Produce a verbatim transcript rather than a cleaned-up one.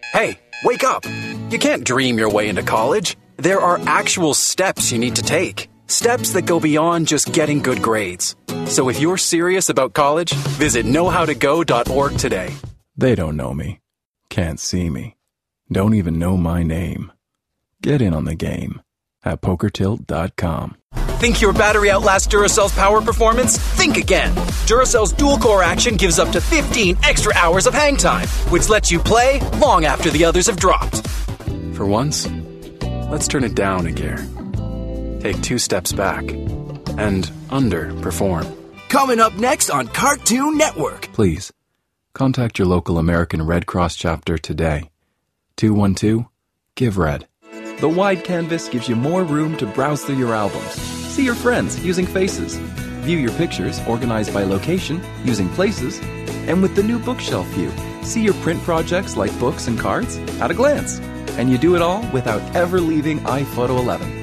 Hey, wake up! You can't dream your way into college. There are actual steps you need to take. Steps that go beyond just getting good grades. So if you're serious about college, visit know how to go dot org today. They don't know me. Can't see me. Don't even know my name. Get in on the game at poker tilt dot com. Think your battery outlasts Duracell's power performance? Think again. Duracell's dual-core action gives up to fifteen extra hours of hang time, which lets you play long after the others have dropped. For once, let's turn it down a gear. Take two steps back and underperform. Coming up next on Cartoon Network. Please, contact your local American Red Cross chapter today. two one two, give red. The wide canvas gives you more room to browse through your albums. See your friends using Faces. View your pictures organized by location using Places. And with the new bookshelf view, see your print projects like books and cards at a glance. And you do it all without ever leaving iPhoto eleven.